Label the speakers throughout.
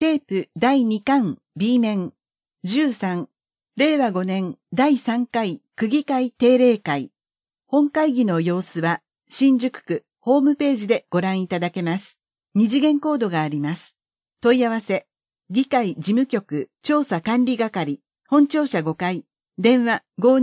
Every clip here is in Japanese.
Speaker 1: テープ第2巻 B 面13令和5年第3回区議会定例会。本会議の様子は新宿区ホームページでご覧いただけます。二次元コードがあります。問い合わせ、議会事務局調査管理係、本庁舎5階、電話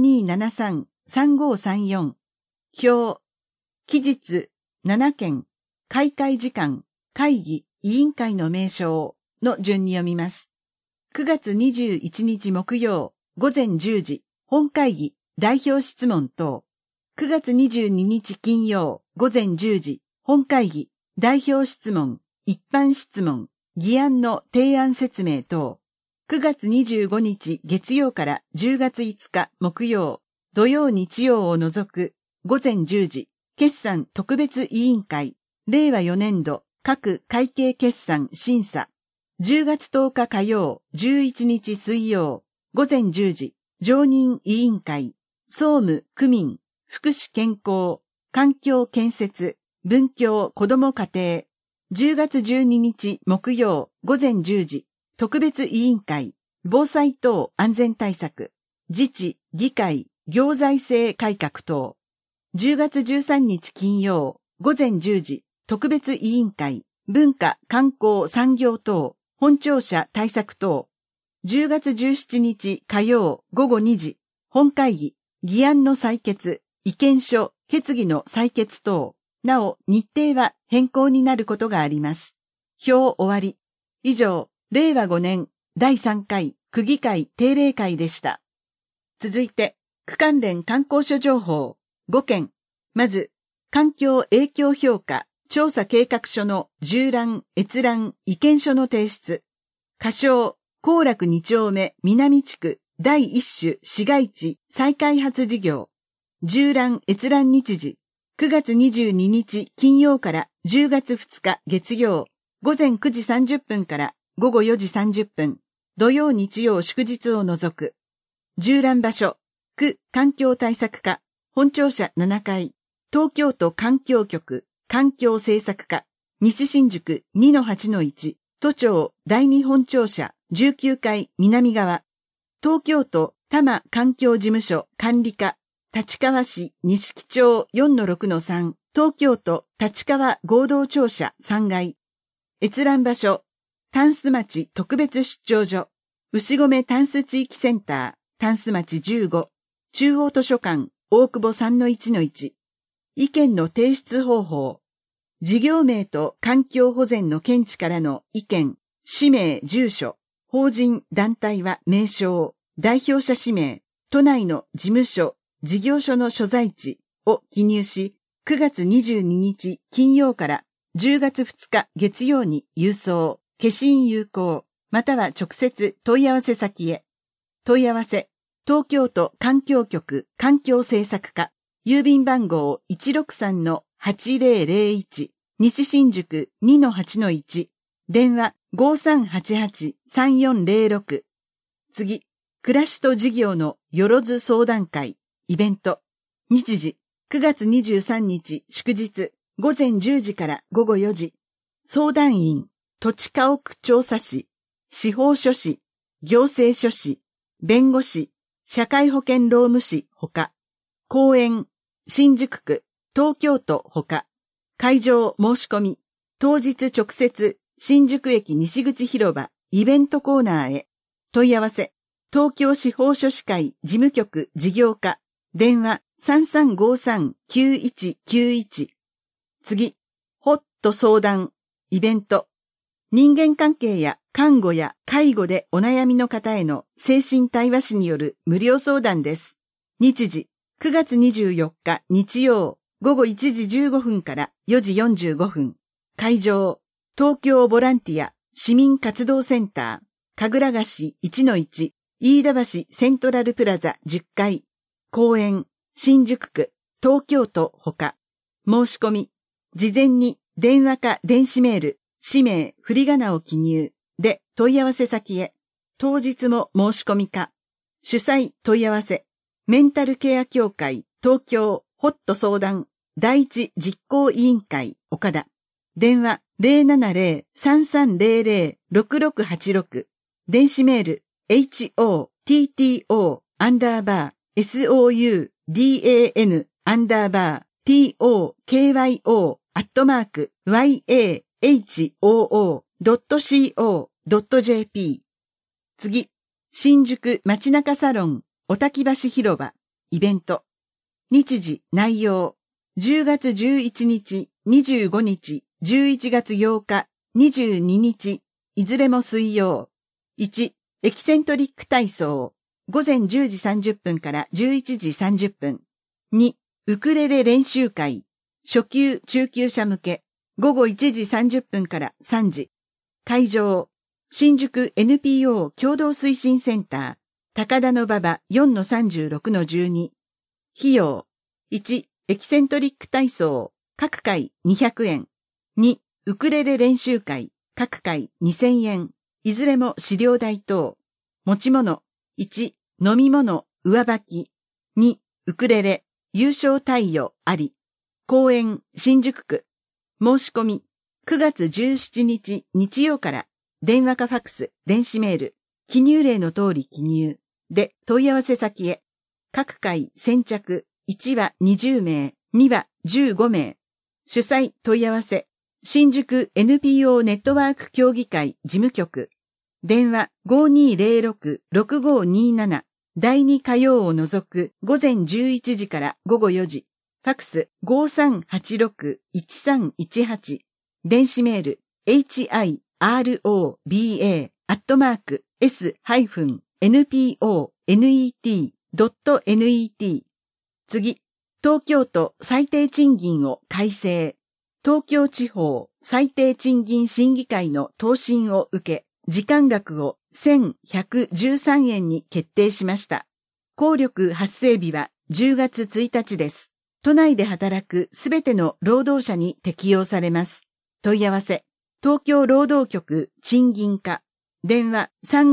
Speaker 1: 5273-3534。表、期日7件、開会時間、会議、委員会の名称の順に読みます。9月21日木曜、午前10時、本会議、代表質問等。9月22日金曜、午前10時、本会議、代表質問、一般質問、議案の提案説明等。9月25日月曜から10月5日木曜、土曜日曜を除く、午前10時、決算特別委員会、令和4年度、各会計決算審査。10月10日火曜、11日水曜、午前10時、常任委員会、総務、区民、福祉健康、環境建設、文教子ども家庭。10月12日木曜、午前10時、特別委員会、防災等安全対策、自治、議会、行財政改革等。10月13日金曜、午前10時、特別委員会、文化、観光、産業等、本庁舎対策等。10月17日火曜午後2時、本会議、議案の採決、意見書、決議の採決等。なお、日程は変更になることがあります。表終わり。以上、令和5年第3回区議会定例会でした。続いて、区関連観光所情報5件。まず、環境影響評価調査計画書の縦覧、閲覧、意見書の提出。仮称、後楽2丁目南地区第1種市街地再開発事業。縦覧、閲覧日時。9月22日金曜から10月2日月曜、午前9時30分から午後4時30分、土曜日曜祝日を除く。縦覧場所、区環境対策課、本庁舎7階、東京都環境局、環境政策課、西新宿 2-8-1、都庁第二本庁舎19階南側、東京都多摩環境事務所管理課、立川市錦町 4-6-3、東京都立川合同庁舎3階。閲覧場所、タンス町特別出張所、牛込タンス地域センター、タンス町15、中央図書館、大久保 3-1-1。意見の提出方法、事業名と環境保全の見地からの意見、氏名、住所、法人、団体は名称、代表者氏名、都内の事務所、事業所の所在地を記入し、9月22日金曜から10月2日月曜に郵送、消印有効、または直接問い合わせ先へ。問い合わせ、東京都環境局環境政策課、郵便番号 163-8001、西新宿 2-8-1、電話 5388-3406。次、暮らしと事業のよろず相談会。イベント。日時、9月23日祝日、午前10時から午後4時。相談員、土地家屋調査士、司法書士、行政書士、弁護士、社会保険労務士ほか。講演、新宿区、東京都ほか。会場申し込み、当日直接、新宿駅西口広場、イベントコーナーへ。問い合わせ、東京司法書士会事務局事業課。電話 3353-9191。次、ホット相談、イベント。人間関係や看護や介護でお悩みの方への精神対話士による無料相談です。日時、9月24日日曜、午後1時15分から4時45分。会場、東京ボランティア市民活動センター、神楽菓子 1-1、飯田橋セントラルプラザ10階。講演、新宿区、東京都ほか。申し込み、事前に電話か電子メール、氏名、振り仮名を記入で問い合わせ先へ。当日も申し込みか。主催問い合わせ、メンタルケア協会東京ホット相談第一実行委員会岡田。電話 070-3300-6686。電子メール、hotTOTONDABA-tokyo.co.jp。次、新宿街中サロン、おたき橋広場、イベント。日時、内容。10月11日、25日、11月8日、22日、いずれも水曜。1、エキセントリック体操。午前10時30分から11時30分。2、ウクレレ練習会。初級・中級者向け。午後1時30分から3時。会場。新宿 NPO 共同推進センター。高田馬場 4-36-12。費用。1、エキセントリック体操。各回200円。2、ウクレレ練習会。各回2000円。いずれも資料代等。持ち物。1、飲み物、上履き。2、ウクレレ、優勝貸与あり。公園、新宿区。申し込み、9月17日日曜から、電話かファックス、電子メール、記入例の通り記入。で、問い合わせ先へ。各回先着、1は20名、2は15名。主催問い合わせ、新宿 NPO ネットワーク協議会事務局。電話 5206-6527。第2火曜を除く午前11時から午後4時。ファックス 5386-1318。電子メール hiroba-s-nponet.net。次、東京都最低賃金を改正。東京地方最低賃金審議会の答申を受け、時間額を1113円に決定しました。効力発生日は10月1日です。都内で働くすべての労働者に適用されます。問い合わせ、東京労働局賃金課。電話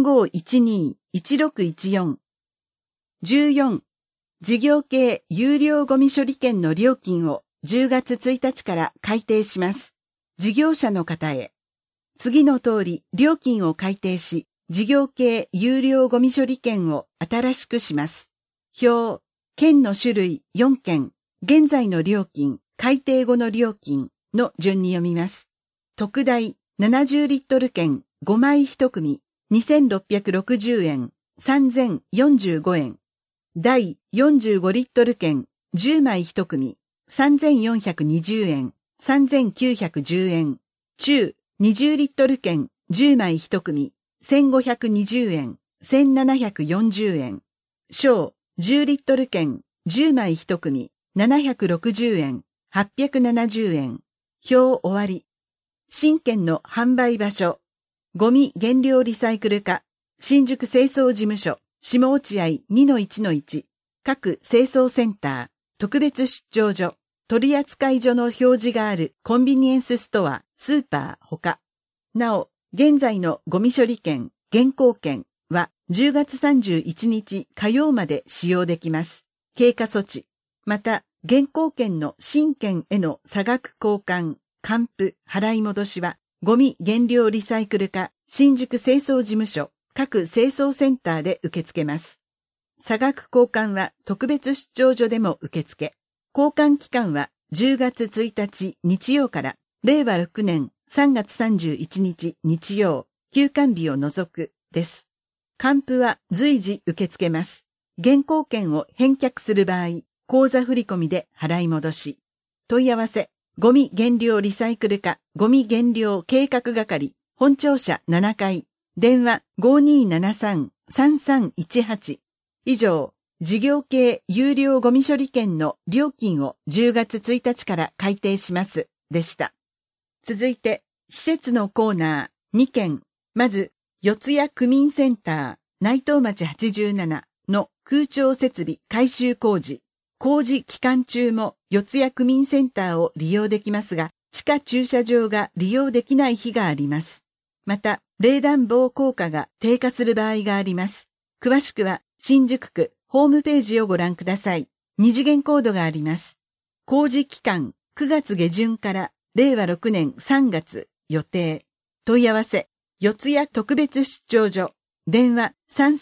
Speaker 1: 3512-1614。14、事業系有料ゴミ処理券の料金を10月1日から改定します。事業者の方へ。次の通り料金を改定し、事業系有料ゴミ処理券を新しくします。表、券の種類4件、現在の料金、改定後の料金の順に読みます。特大70リットル券5枚1組、2660円、3045円。大45リットル券10枚1組、3420円、3910円。中20リットル券10枚1組、1520円、1740円。小10リットル券10枚1組、760円、870円。表終わり。新券の販売場所。ゴミ原料リサイクル課、新宿清掃事務所、下落合 2-1-1。各清掃センター、特別出張所、取扱所の表示があるコンビニエンスストア、スーパーほか。なお、現在のゴミ処理券、現行券は10月31日火曜まで使用できます。経過措置。また、現行券の新券への差額交換、還付、払い戻しは、ゴミ原料リサイクル課、新宿清掃事務所、各清掃センターで受け付けます。差額交換は特別出張所でも受付。交換期間は10月1日日曜から令和6年3月31日日曜、休館日を除くです。還付は随時受け付けます。現行券を返却する場合、口座振込で払い戻し。問い合わせ、ゴミ原料リサイクル課、ゴミ原料計画係、本庁舎7階、電話 5273-3318。以上、事業系有料ゴミ処理券の料金を10月1日から改定します。でした。続いて、施設のコーナー2件。まず、四谷区民センター、内藤町87の空調設備改修工事。工事期間中も四谷区民センターを利用できますが、地下駐車場が利用できない日があります。また、冷暖房効果が低下する場合があります。詳しくは、新宿区ホームページをご覧ください。二次元コードがあります。工事期間9月下旬から令和6年3月予定。問い合わせ、四谷特別出張所。電話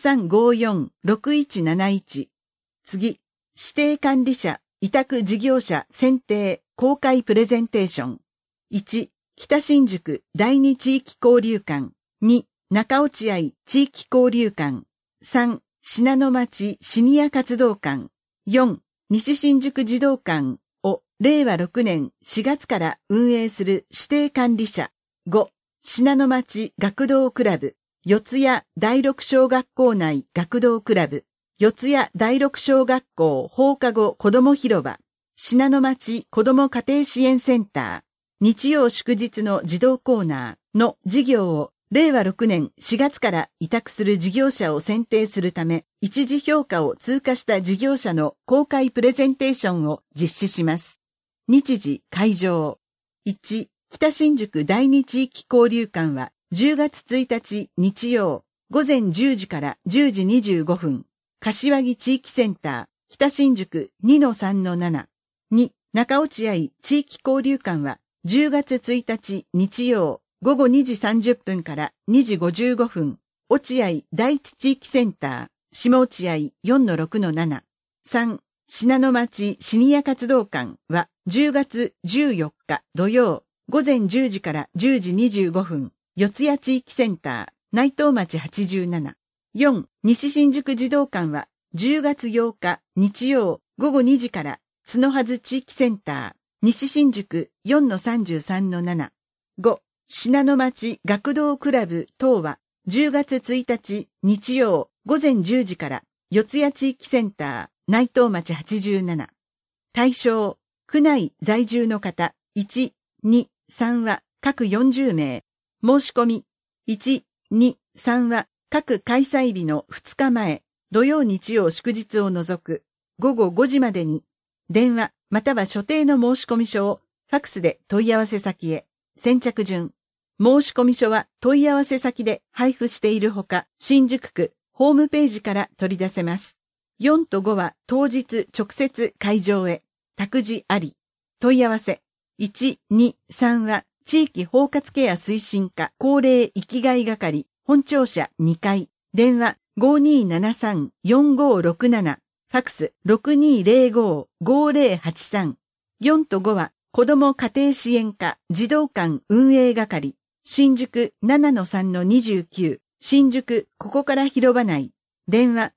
Speaker 1: 3354-6171。次、指定管理者、委託事業者選定公開プレゼンテーション。1、北新宿第二地域交流館。2、中落合地域交流館。3、信濃町シニア活動館。4、西新宿児童館を令和6年4月から運営する指定管理者。5、信濃町学童クラブ。四谷第六小学校内学童クラブ。四谷第六小学校放課後子ども広場。信濃町子ども家庭支援センター。日曜祝日の児童コーナーの事業を令和6年4月から委託する事業者を選定するため、一次評価を通過した事業者の公開プレゼンテーションを実施します。日時、会場。1、北新宿第二地域交流館は10月1日日曜午前10時から10時25分。柏木地域センター、北新宿 2-3-7。2、中落合地域交流館は10月1日日曜午後2時30分から2時55分。落合第一地域センター、下落合 4-6-7。3、信濃町シニア活動館は10月14日土曜午前10時から10時25分。四谷地域センター、内藤町87。4、西新宿児童館は10月8日日曜午後2時から角はず地域センター、西新宿 4-33-7。5、信濃町学童クラブ等は10月1日日曜午前10時から四谷地域センター、内藤町87。対象、区内在住の方、1、2、3は各40名。申し込み、1、2、3は各開催日の2日前、土曜日曜祝日を除く、午後5時までに、電話または所定の申込書をファックスで問い合わせ先へ。先着順。申込書は問い合わせ先で配布しているほか、新宿区ホームページから取り出せます。4と5は当日直接会場へ。託児あり。問い合わせ。1、2、3は地域包括ケア推進課高齢生きがい係本庁舎2階。電話5273-4567。ファックス 6205-5083。4と5は子ども家庭支援課児童館運営係新宿 7-3-29。新宿ここから広場内。電話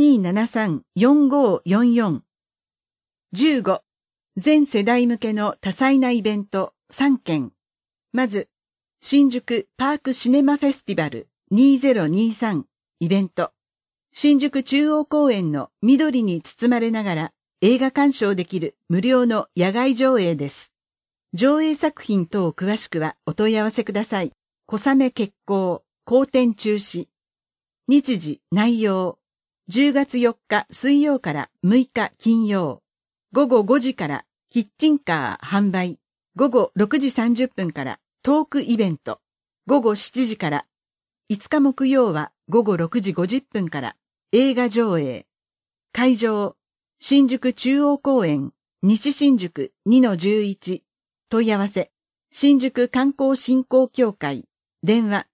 Speaker 1: 5273-4544。15. 全世代向けの多彩なイベント3件。まず、新宿パークシネマフェスティバル2023イベント。新宿中央公園の緑に包まれながら映画鑑賞できる無料の野外上映です。上映作品等詳しくはお問い合わせください。小雨決行、後展中止。日時、内容。10月4日水曜から6日金曜。午後5時からキッチンカー販売。午後6時30分からトークイベント。午後7時から。5日木曜は午後6時50分から映画上映。会場。新宿中央公園、西新宿 2-11。問い合わせ。新宿観光振興協会。電話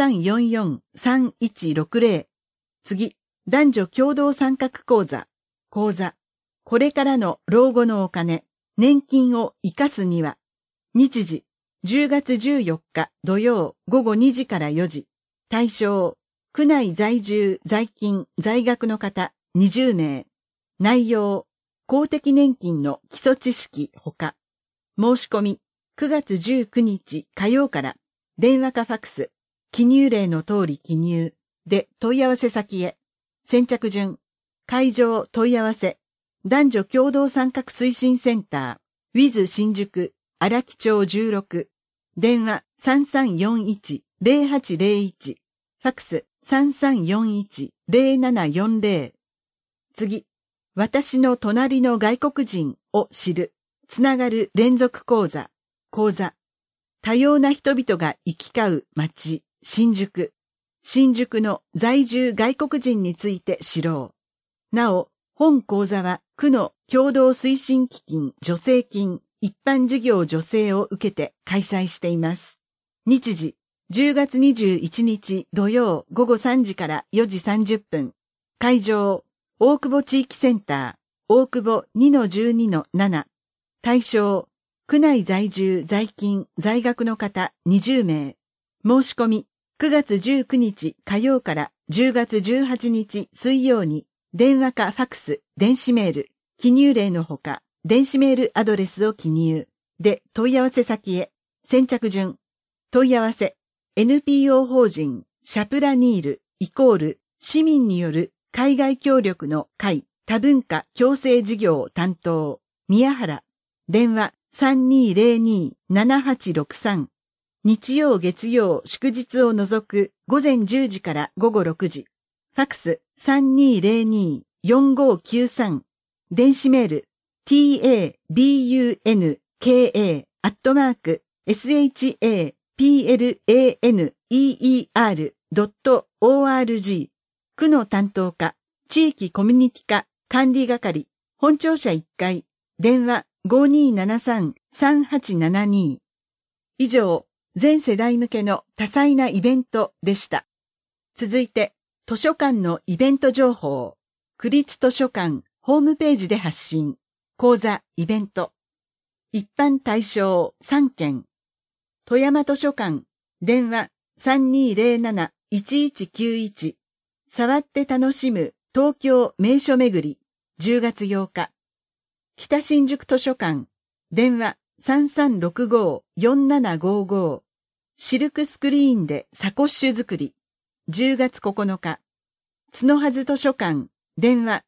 Speaker 1: 3344-3160。次、男女共同参画講座。講座。これからの老後のお金、年金を生かすには。日時、10月14日土曜午後2時から4時。対象、区内在住、在勤、在学の方20名。内容、公的年金の基礎知識ほか。申し込み、9月19日火曜から、電話かファックス、記入例の通り記入、で問い合わせ先へ。先着順、会場問い合わせ、男女共同参画推進センター、WIZ 新宿、荒木町16、電話3341-0801、ファックス3341-0740。次、私の隣の外国人を知る、つながる連続講座、講座。多様な人々が行き交う街、新宿。新宿の在住外国人について知ろう。なお、本講座は区の共同推進基金助成金一般事業助成を受けて開催しています。 日時、10月21日土曜午後3時から4時30分。会場、大久保地域センター、大久保 2-12-7。対象、区内在住在勤在学の方20名。申し込み、9月19日火曜から10月18日水曜に、電話かファクス、電子メール、記入例のほか、電子メールアドレスを記入。で、問い合わせ先へ。先着順。問い合わせ。NPO 法人、シャプラニール、市民による海外協力の会、多文化共生事業担当、宮原。電話、3202-7863。日曜月曜祝日を除く午前10時から午後6時。ファクス、3202-4593。電子メール、tabunka.shaplaneer.org。区の担当課、地域コミュニティ課管理係、本庁舎1階、電話5273-3872。以上、全世代向けの多彩なイベントでした。続いて、図書館のイベント情報、区立図書館ホームページで発信、講座、イベント。一般対象3件。富山図書館、電話3207-1191。触って楽しむ東京名所巡り、10月8日。北新宿図書館、電話3365-4755。シルクスクリーンでサコッシュ作り、10月9日。角はず図書館、電話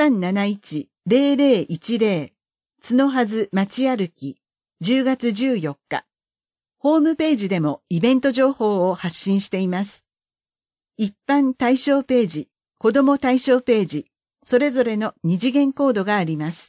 Speaker 1: 5371-0010。角はず街歩き、10月14日。ホームページでもイベント情報を発信しています。一般対象ページ、子ども対象ページ、それぞれの二次元コードがあります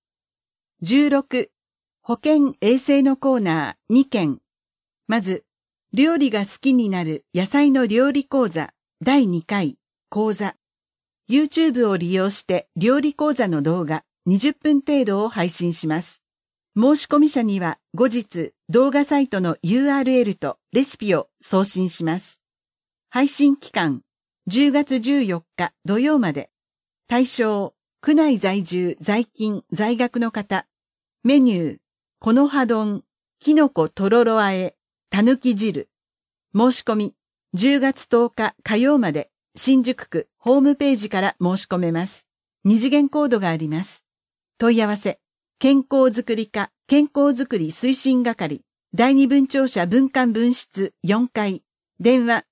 Speaker 1: 。16、保健衛生のコーナー2件。まず、料理が好きになる野菜の料理講座第2回講座。YouTube を利用して料理講座の動画20分程度を配信します。申し込み者には後日動画サイトの URL とレシピを送信します。配信期間10月14日土曜まで。対象、区内在住在勤在学の方。メニュー、木の葉丼、きのことろろあえ、たぬき汁。申し込み、10月10日火曜まで、新宿区ホームページから申し込めます。二次元コードがあります。問い合わせ、健康づくり課、健康づくり推進係、第二分庁舎分館分室4階、電話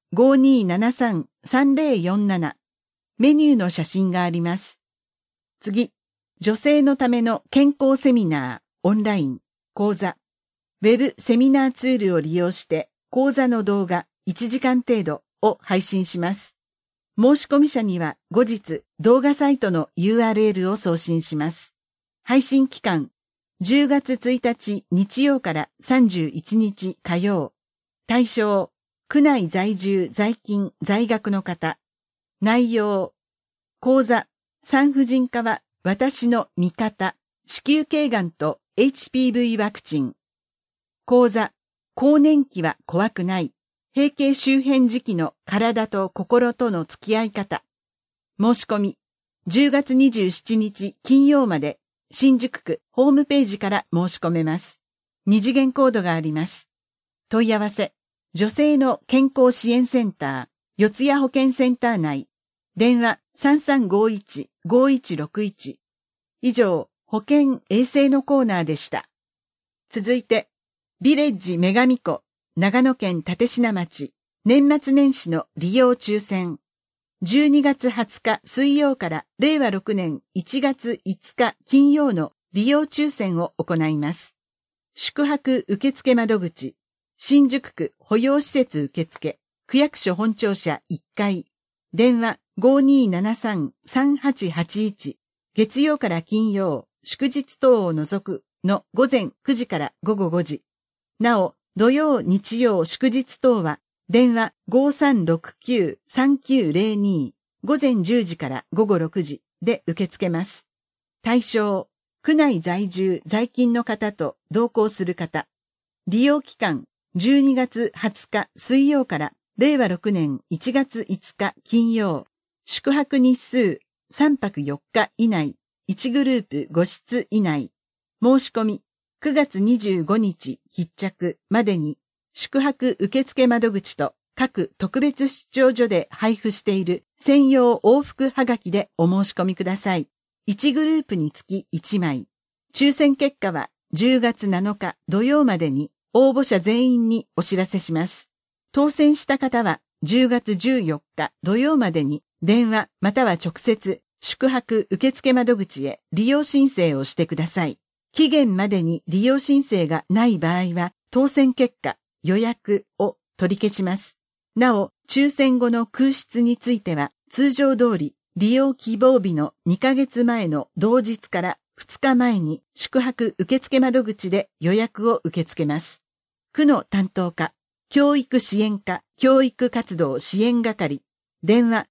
Speaker 1: 5273-3047。メニューの写真があります。次、女性のための健康セミナー、オンライン、講座。ウェブセミナーツールを利用して、講座の動画1時間程度を配信します。申し込み者には後日動画サイトの URL を送信します。配信期間10月1日日曜から31日火曜。対象、区内在住在勤在学の方。内容、講座、産婦人科は私の味方、子宮頸がんと HPV ワクチン。講座、更年期は怖くない。閉経周辺時期の体と心との付き合い方。申し込み、10月27日金曜まで、新宿区ホームページから申し込めます。二次元コードがあります。問い合わせ、女性の健康支援センター、四谷保健センター内。電話3351-5161。以上、保健衛生のコーナーでした。続いて、ビレッジ女神湖、長野県立科町、年末年始の利用抽選。12月20日水曜から令和6年1月5日金曜の利用抽選を行います。宿泊受付窓口、新宿区保養施設受付、区役所本庁舎1階、電話5273-3881、月曜から金曜、祝日等を除くの午前9時から午後5時。なお、土曜、日曜、祝日等は、電話5369-3902、午前10時から午後6時で受け付けます。対象、区内在住、在勤の方と同行する方。利用期間、 12月20日水曜から令和6年1月5日金曜。宿泊日数3泊4日以内。1グループ5室以内。申し込み9月25日必着までに宿泊受付窓口と各特別出張所で配布している専用往復はがきでお申し込みください。1グループにつき1枚。抽選結果は10月7日土曜までに応募者全員にお知らせします。当選した方は10月14日土曜までに電話または直接宿泊受付窓口へ利用申請をしてください。期限までに利用申請がない場合は当選結果、予約を取り消します。なお、抽選後の空室については通常通り利用希望日の2ヶ月前の同日から2日前に宿泊受付窓口で予約を受け付けます。区の担当課、教育支援課、教育活動支援係、電話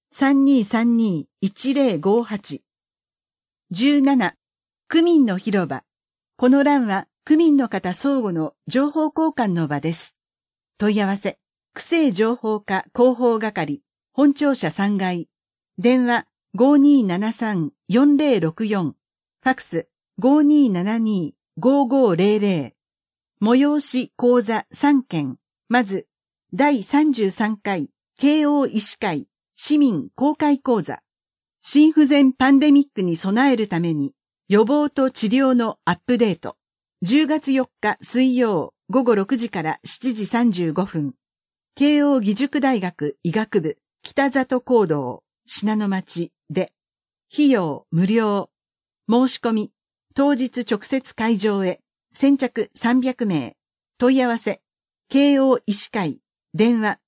Speaker 1: 3232-1058。17、区民の広場。この欄は区民の方相互の情報交換の場です。問い合わせ、区政情報課広報係、本庁舎3階。電話 5273-4064。ファクス 5272-5500。催し講座3件。まず、第33回慶応医師会市民公開講座。心不全パンデミックに備えるために予防と治療のアップデート。10月4日水曜午後6時から7時35分。慶応義塾大学医学部北里講堂信濃町で。費用無料。申し込み。当日直接会場へ。先着300名。問い合わせ。慶応医師会。電話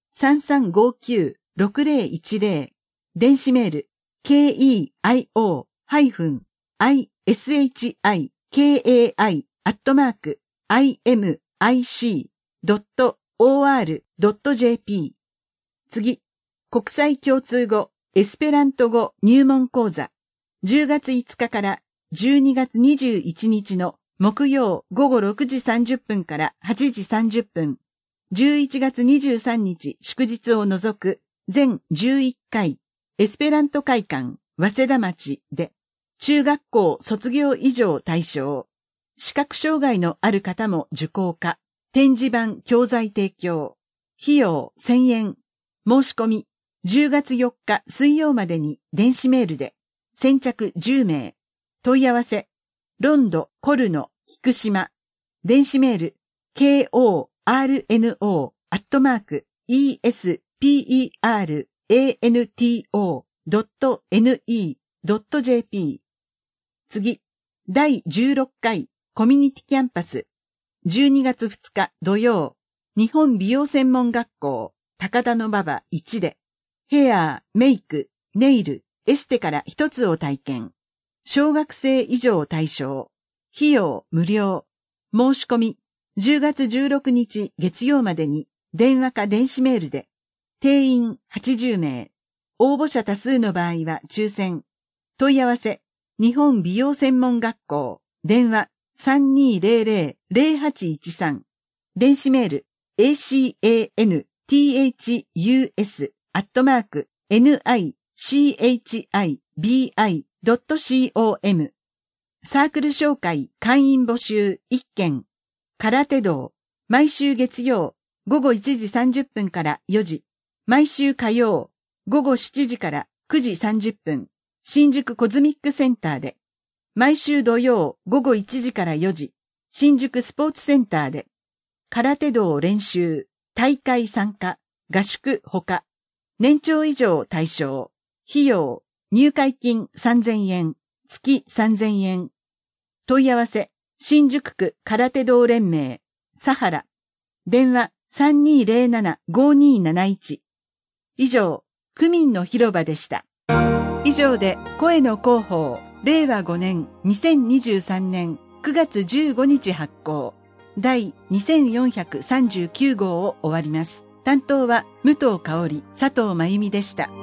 Speaker 1: 3359-6010。電子メール。keio-ishi-imi.imic.or.jp。次。国際共通語エスペラント語入門講座。10月5日から12月21日の木曜午後6時30分から8時30分。11月23日祝日を除く全11回エスペラント会館早稲田町で中学校卒業以上対象。視覚障害のある方も受講可。展示板教材提供。費用1000円。申し込み10月4日水曜までに電子メールで。先着10名。問い合わせ。ロンド、コルノ、菊島。電子メール。korno@esperanto.ne.jp。次。第16回コミュニティキャンパス。12月2日土曜。日本美容専門学校高田馬場1で。ヘア、メイク、ネイル、エステから一つを体験。小学生以上対象。費用無料。申し込み。10月16日月曜までに電話か電子メールで。定員80名。応募者多数の場合は抽選。問い合わせ。日本美容専門学校。電話 3200-0813。電子メール。acanthus@nichibi.com。サークル紹介会員募集1件。空手道。毎週月曜午後1時30分から4時。毎週火曜午後7時から9時30分。新宿コズミックセンターで。毎週土曜午後1時から4時。新宿スポーツセンターで。空手道練習、大会参加、合宿ほか。年長以上対象。費用、入会金3000円、月3000円。問い合わせ、新宿区空手道連盟、サハラ。電話 3207-5271。以上、区民の広場でした。以上で、声の広報、令和5年2023年9月15日発行。第2439号を終わります。担当は武藤香織、佐藤真由美でした。